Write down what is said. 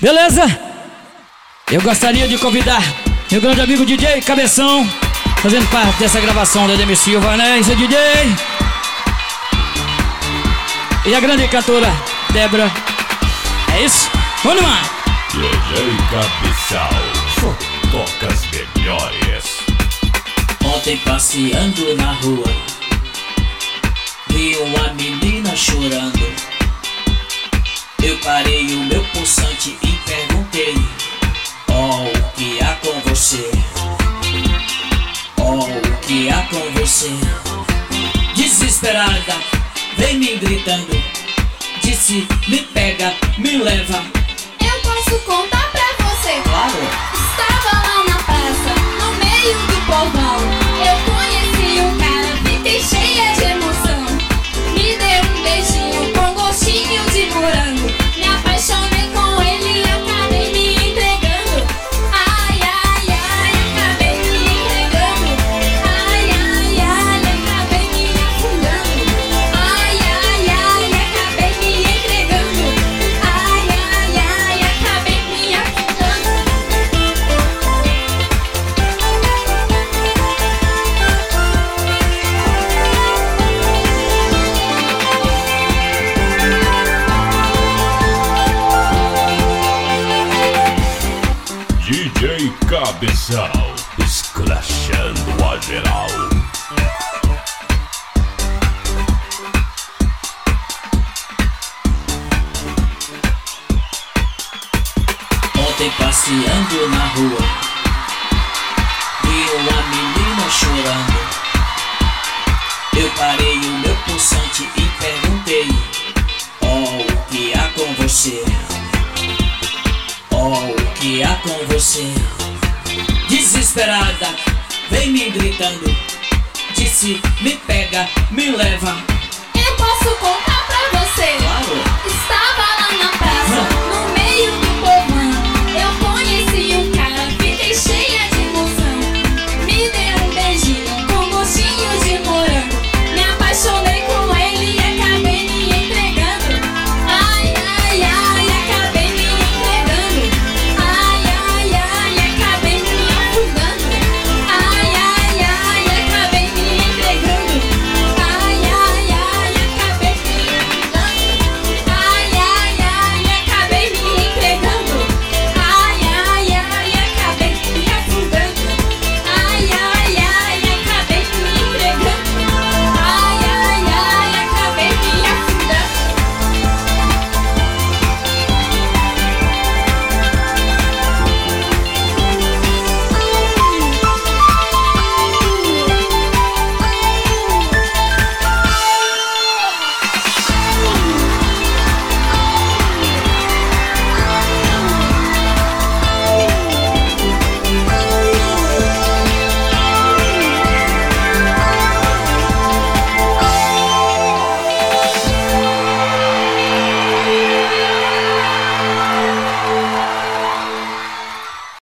Beleza? Eu gostaria de convidar meu grande amigo DJ Cabeção, fazendo parte dessa gravação da Ademir Silva, né? Isso é DJ. E a grande cantora Débora. É isso? Vamos lá! DJ Cabeção, toca as melhores. Ontem passeando na rua, vi uma menina chorando. Eu parei o meu pulsante e perguntei: oh, o que há com você? Oh, o que há com você? Desesperada, vem me gritando, disse: me pega, me leva. Eu posso contar pra você. Claro. Estava lá na praça, no meio do povão. Eu conheci um cara, fiquei cheia de emoção. Me deu um beijinho com gostinho de morango. Me apaixonei com ele e acabei me entregando. Ai, ai, ai, acabei me entregando. Ai, ai, ai, acabei me afundando. Ai, ai, ai, acabei me entregando. Ai, ai, ai, acabei me afundando. DJ Cabeção, escrachando a geral. Ontem passeando na rua, vi uma menina chorando. Eu parei o meu pulsante e perguntei: oh, o que há com você? Oh, o que há com você? Desesperada, vem me gritando, disse: me pega, me leva. Eu posso contar pra você. Claro. Estava